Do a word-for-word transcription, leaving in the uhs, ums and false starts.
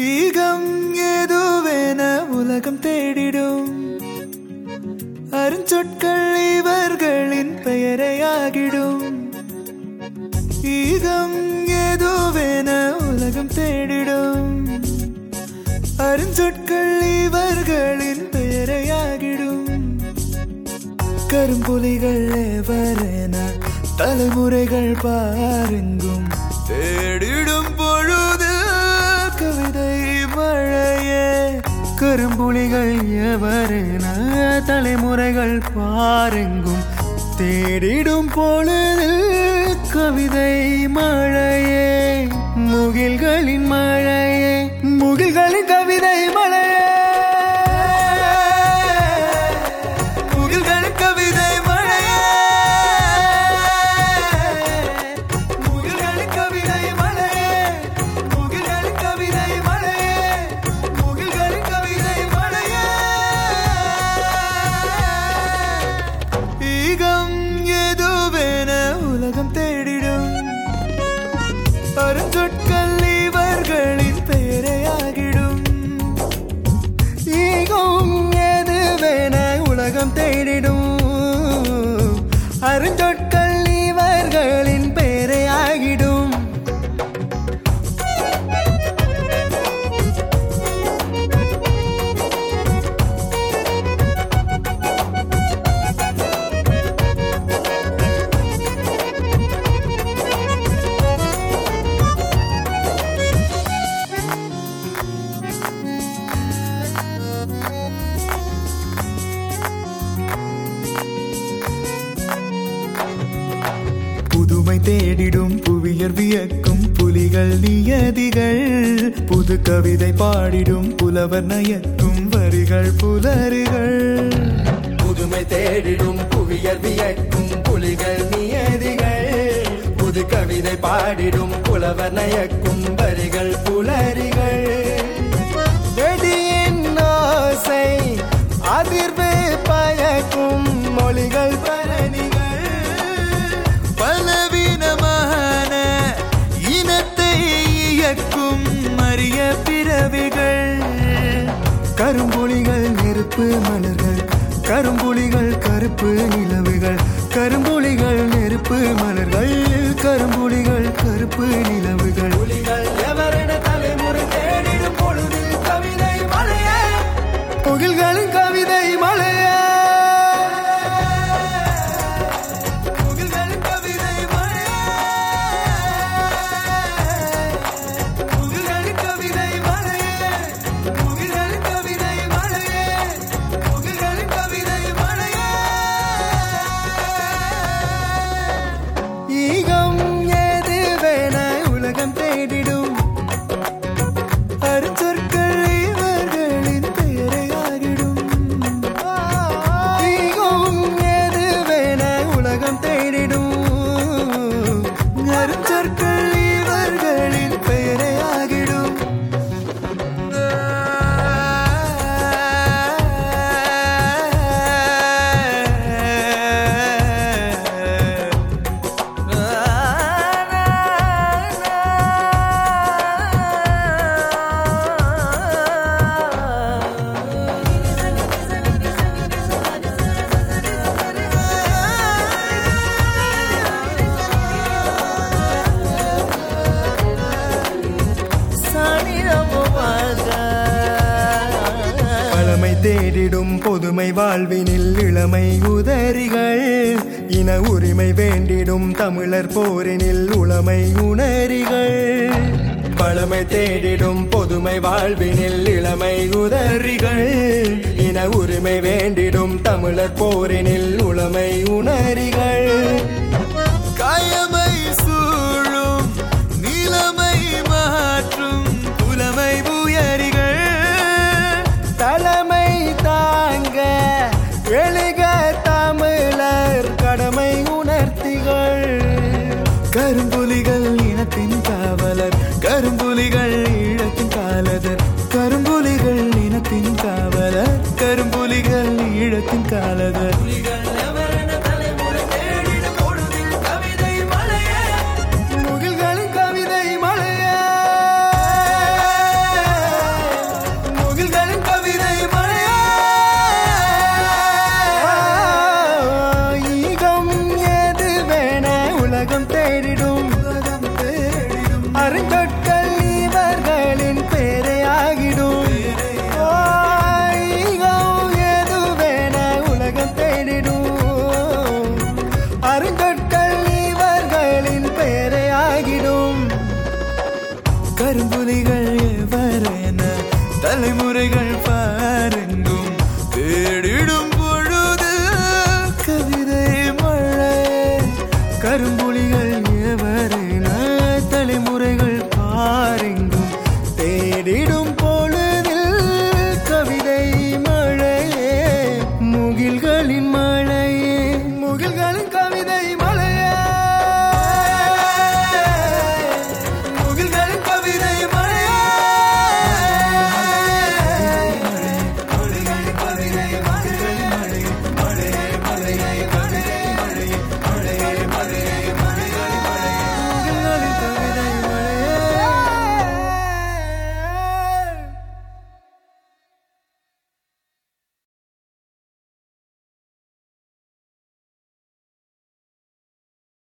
ஈகம் ஏதுவென உலகம் தேடிடும் அருஞ்சொற்கள் இவர்களின் பெயரையாகிடும். ஈகம் ஏதுவென உலகம் தேடிடும் அருஞ்சொற்கள் இவர்களின் பெயரையாகிடும். கரும்புலிகள் எவரென தலைமுறைகள் பாருங்கும் தேடிடும் பொழுது கவிதை மழையே. கரும்புலிகள் எவரென தலைமுறைகள் பாருங்கும் தேடிடும் பொழுது கவிதை மழையே. முகில்களின் மழையே, முகில்களின் கவிதை மழையே. அருஞ்சொற்கள் இவர்களின் பெயரையாகிடும். ஈகம் எதுவென உலகம் தேடிடும் அருஞ்சொற்கள் இவர்களின் பெயரையாகிடும். புதுமை தேடிடும் புவியர் வியக்கும் புலிகள் நியதிகள். புது கவிதை பாடிடும் புலவர் நயக்கும் வரிகள் புலரிகள். புதுமை தேடிடும் புவியர் வியக்கும் புலிகள் நியதிகள். புது கவிதை பாடிடும் புலவர் நயக்கும் வரிகள் புலரிகள். வெடியின் ஓசை அதிர்வு பயக்கும் மொழிகள் பரணிகள். பலவீனமான இனத்தை இயக்கும் அரிய பிறவிகள். கரும்புலிகள் நெருப்பு மலர்கள், கரும்புலிகள் கருப்பு நிலவுகள். கரும்புலிகள் நெருப்பு மலர்கள், கரும்புலிகள் கருப்பு நிலவுகள். புலிகள் எவரென தலைமுறை தேடிடும் பொழுது கவிதை மழையே. முகில்களின் கவிதை மழையே. ஈகம் ஏதுவென உலகம் தேடிடும் அருஞ்சொற்கள் இவர்களின் பெயரையாகிடும். ஈகம் ஏதுவென உலகம் தேடிடும் அருஞ்சொற்கள் இவர்களின் பெயரையாகிடும். பழமை தேடிடும் பொதுமை வாழ்வினில் இளமை உதறிகள். இன உரிமை வேண்டிடும் தமிழர் போரினில் உளமை உணரிகள். பழமை தேடிடும் பொதுமை வாழ்வினில் இளமை உதறிகள். இன உரிமை வேண்டிடும் தமிழர் போரினில் உளமை உணரிகள். காயமை சூழும் நிலைமை மாற்றும் புலமை உயரிகள். தலைமை தாங்க எழுக தமிழர் கடமை உணர்த்திகள். கரும்புலிகள் இனத்தின் காவலர், கரும்புலிகள் ஈழத்தின் காலதர். கரும்புலிகள் இனத்தின் காவலர், கரும்புலிகள் ஈழத்தின் காலதர். முகில்களின் கவிதை மழையே. புலிகள் எவரென தலைமுறைகள்